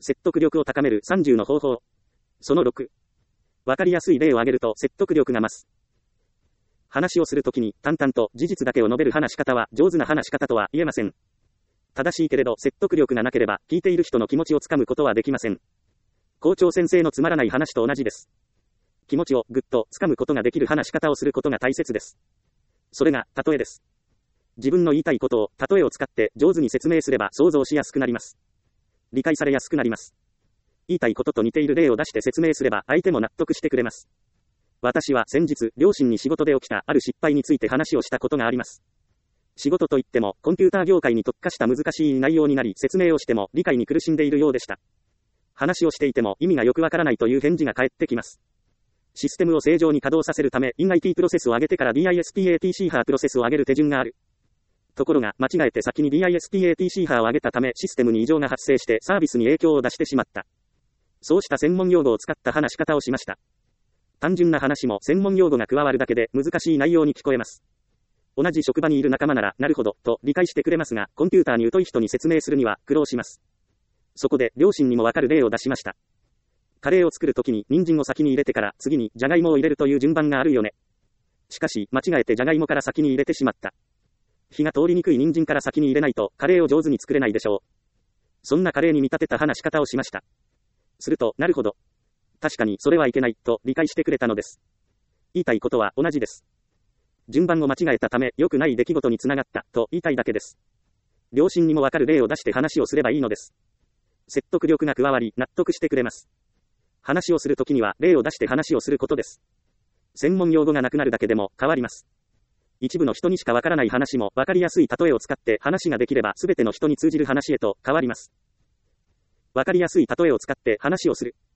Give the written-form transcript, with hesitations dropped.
説得力を高める30の方法。その6。わかりやすい例を挙げると説得力が増す。話をするときに淡々と事実だけを述べる話し方は上手な話し方とは言えません。正しいけれど説得力がなければ聞いている人の気持ちをつかむことはできません。校長先生のつまらない話と同じです。気持ちをぐっとつかむことができる話し方をすることが大切です。それが例えです。自分の言いたいことを例えを使って上手に説明すれば想像しやすくなります。理解されやすくなります。言いたいことと似ている例を出して説明すれば相手も納得してくれます。私は先日、両親に仕事で起きたある失敗について話をしたことがあります。仕事といってもコンピューター業界に特化した難しい内容になり説明をしても理解に苦しんでいるようでした。話をしていても意味がよくわからないという返事が返ってきます。システムを正常に稼働させるため InIT プロセスを上げてから DISPATC 派プロセスを上げる手順がある。ところが間違えて先に DISPATC 派を上げたためシステムに異常が発生してサービスに影響を出してしまった。そうした専門用語を使った話し方をしました。単純な話も専門用語が加わるだけで難しい内容に聞こえます。同じ職場にいる仲間ならなるほどと理解してくれますが、コンピューターに疎い人に説明するには苦労します。そこで両親にもわかる例を出しました。カレーを作るときに人参を先に入れてから次にジャガイモを入れるという順番があるよね。しかし間違えてジャガイモから先に入れてしまった。火が通りにくい人参から先に入れないとカレーを上手に作れないでしょう。そんなカレーに見立てた話し方をしました。すると、なるほど。確かにそれはいけないと理解してくれたのです。言いたいことは同じです。順番を間違えたため良くない出来事につながったと言いたいだけです。両親にもわかる例を出して話をすればいいのです。説得力が加わり納得してくれます。話をするときには例を出して話をすることです。専門用語がなくなるだけでも変わります。一部の人にしかわからない話もわかりやすい例えを使って話ができれば全ての人に通じる話へと変わります。わかりやすい例えを使って話をする。